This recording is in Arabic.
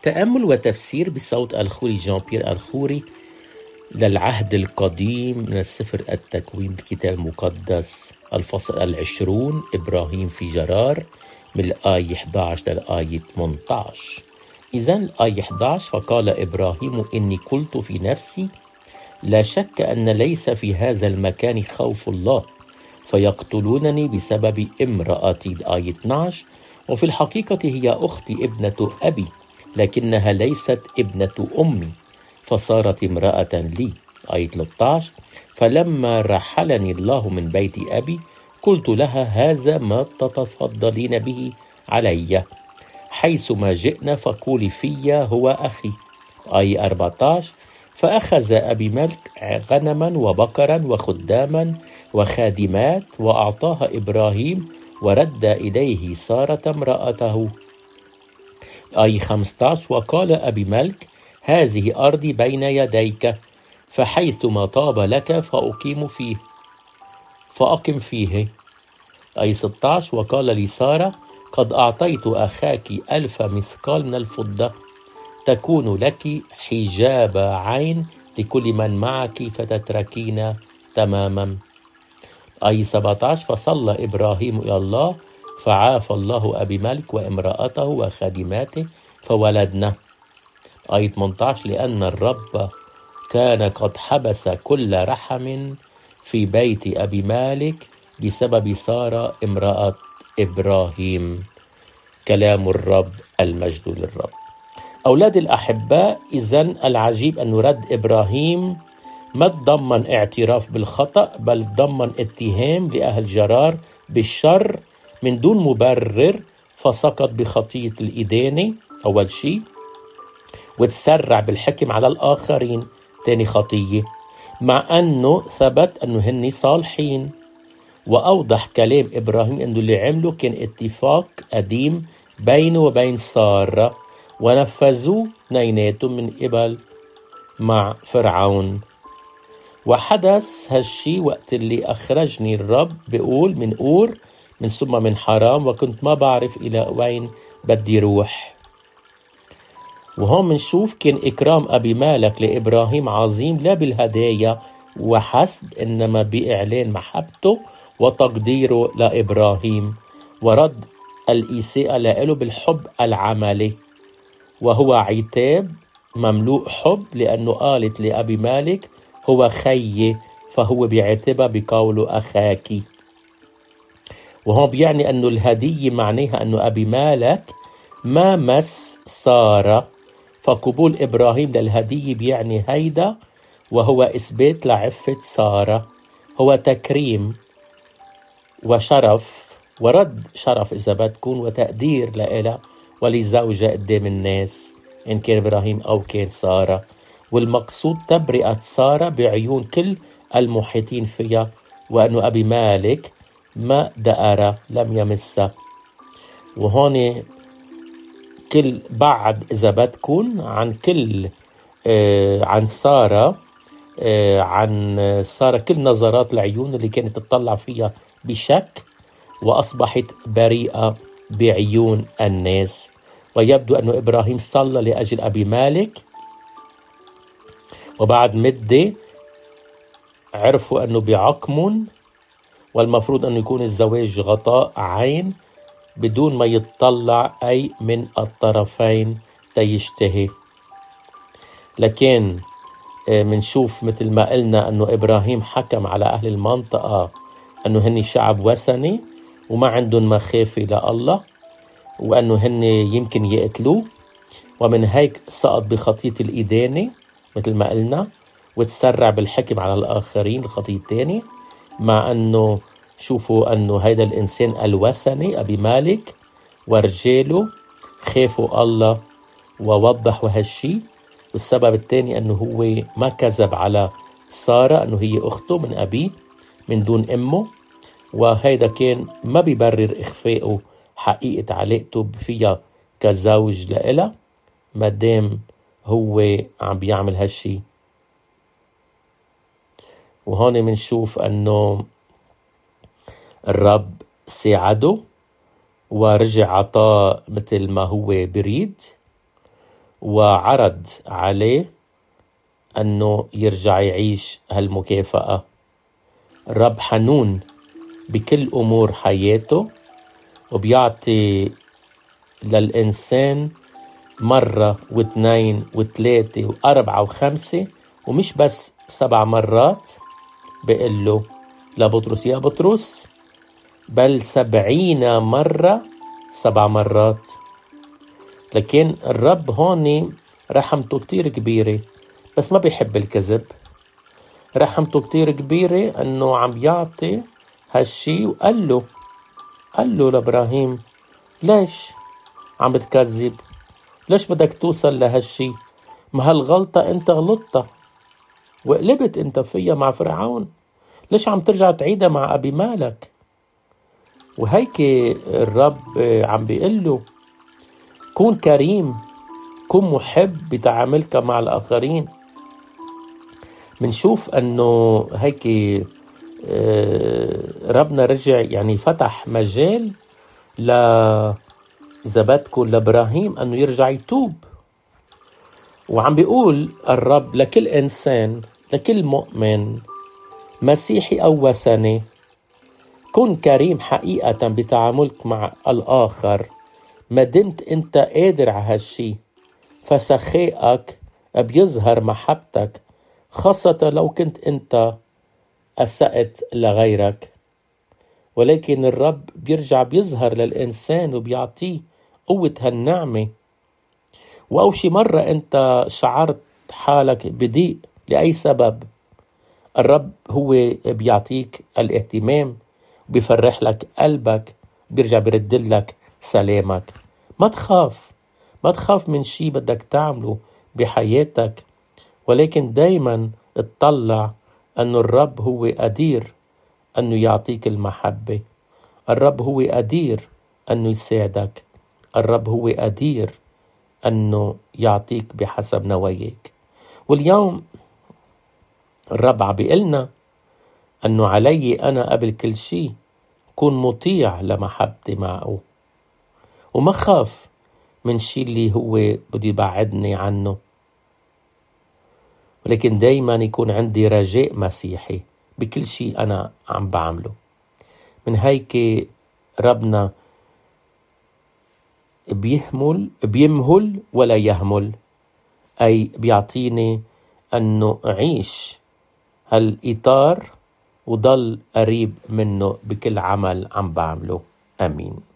تأمل وتفسير بصوت الخوري جان بيير الخوري للعهد القديم من السفر التكوين الكتاب المقدس الفصل 20 إبراهيم في جرار من الآية 11 للآية 18. إذن الآية 11: فقال إبراهيم إني قلت في نفسي لا شك أن ليس في هذا المكان خوف الله فيقتلونني بسبب امرأتي. الآية 12: وفي الحقيقة هي أختي ابنة أبي لكنها ليست ابنة أمي فصارت امرأة لي. آية 13: فلما رحلني الله من بيت أبي قلت لها هذا ما تتفضلين به علي حيثما جئنا فقولي في هو أخي. آية 14: فأخذ أبي ملك غنما وبقرا وخداما وخادمات وأعطاها إبراهيم ورد إليه سارة امرأته. آية 15: وقال أبي ملك هذه أرضي بين يديك فحيثما طاب لك فأقم فيه. آية 16: وقال لسارة قد أعطيت أخاك 1000 مثقال من الفضة تكون لك حجاب عين لكل من معك فتتركين تماما. آية 17: فصلى إبراهيم إلى الله فعاف الله أبي ملك وامرأته وخادماته فولدنا. آية 18: لأن الرب كان قد حبس كل رحم في بيت أبي مالك بسبب سارة امرأة إبراهيم. كلام الرب، المجد للرب. أولاد الأحباء، إذن العجيب أن رد إبراهيم ما تضمن اعتراف بالخطأ بل تضمن اتهام لأهل جرار بالشر من دون مبرر، فسقط بخطية الإدانة أول شيء، وتسرع بالحكم على الآخرين تاني خطية، مع أنه ثبت أنه هني صالحين. وأوضح كلام إبراهيم أنه اللي عمله كان اتفاق قديم بينه وبين سارة ونفذوه اثنيناتهم من قبل مع فرعون. وحدث هالشي وقت اللي أخرجني الرب بيقول من أور من ثم من حرام وكنت ما بعرف إلى وين بدي روح. وهون منشوف كان إكرام أبي مالك لإبراهيم عظيم لا بالهدايا وحسب إنما بإعلان محبته وتقديره لإبراهيم ورد الإساءة له بالحب العملي، وهو عتاب مملوء حب لأنه قالت لأبي مالك هو خيي فهو بيعتبها بقوله أخاكي. وهو بيعني أنه الهدية معناها أنه أبي مالك ما مس سارة، فقبول إبراهيم للهدية بيعني هيدا وهو إثبات لعفة سارة، هو تكريم وشرف ورد شرف إذا بدكون وتقدير لإلها ولزوجها قدام الناس إن كان إبراهيم أو كان سارة. والمقصود تبرئة سارة بعيون كل المحيطين فيها، وأنه أبي مالك ما دأر لم يمسها. وهون كل بعد إذا بدكون عن كل عن سارة عن سارة كل نظرات العيون اللي كانت تطلع فيها بشك وأصبحت بريئة بعيون الناس. ويبدو أن إبراهيم صلى لأجل أبي مالك، وبعد مدة عرفوا أنه بعقم، والمفروض أنه يكون الزواج غطاء عين بدون ما يتطلع أي من الطرفين تيشتهي. لكن منشوف مثل ما قلنا أنه إبراهيم حكم على أهل المنطقة أنه هني شعب وثني وما عندهم مخافة لله، وأنه هني يمكن يقتلوه، ومن هيك سقط بخطية الإدانة مثل ما قلنا وتسرع بالحكم على الآخرين الخطية الثانية، مع أنه شوفوا أنه هيدا الإنسان الوثني أبي مالك ورجاله خافوا الله ووضحوا هالشي. والسبب الثاني أنه هو ما كذب على سارة أنه هي أخته من أبيه من دون أمه، وهيدا كان ما بيبرر إخفائه حقيقة علاقته فيها كزوج لإلها مادام هو عم بيعمل هالشي. وهون منشوف أنه الرب ساعده ورجع عطاه مثل ما هو بريد، وعرض عليه أنه يرجع يعيش هالمكافأة. الرب حنون بكل أمور حياته، وبيعطي للإنسان مرة واثنين وثلاثة وأربعة وخمسة، ومش بس 7 مرات بيقول له لبطرس يا بطرس، بل 70 مرة 7 مرات. لكن الرب هون رحمته كتير كبيرة، بس ما بيحب الكذب. رحمته كتير كبيرة أنه عم يعطي هالشي، وقال له لإبراهيم ليش عم بتكذب؟ ليش بدك توصل لهالشي؟ ما هالغلطة انت غلطتها وقلبت انت فيها مع فرعون، ليش عم ترجع تعيدها مع أبي مالك؟ وهيك الرب عم بيقول له كون كريم، كون محب بتعاملك مع الآخرين. منشوف أنه هيك ربنا رجع يعني فتح مجال لزبدكو لإبراهيم أنه يرجع يتوب. وعم بيقول الرب لكل إنسان، لكل مؤمن مسيحي أو وثني، كن كريم حقيقة بتعاملك مع الآخر ما دمت أنت قادر على هالشي، فسخائك بيظهر محبتك، خاصة لو كنت أنت أسأت لغيرك. ولكن الرب بيرجع بيظهر للإنسان وبيعطيه قوة هالنعمة. وأو شي مرة أنت شعرت حالك بضيق لأي سبب، الرب هو بيعطيك الاهتمام، بيفرح لك قلبك، بيرجع بيرد لك سلامك. ما تخاف من شي بدك تعمله بحياتك، ولكن دايما اطلع أنه الرب هو قدير أنه يعطيك المحبة. الرب هو قدير أنه يساعدك. الرب هو قدير أنه يعطيك بحسب نواياك. واليوم الرب عم بيقلنا أنه علي أنا قبل كل شيء كون مطيع لمحبتي معه، وما خاف من شيء اللي هو بده يبعدني عنه، ولكن دايما يكون عندي رجاء مسيحي بكل شيء أنا عم بعمله. من هيك ربنا بيمهل ولا يهمل، أي بيعطيني أنه أعيش هالإطار وضل قريب منه بكل عمل عم بعمله. آمين.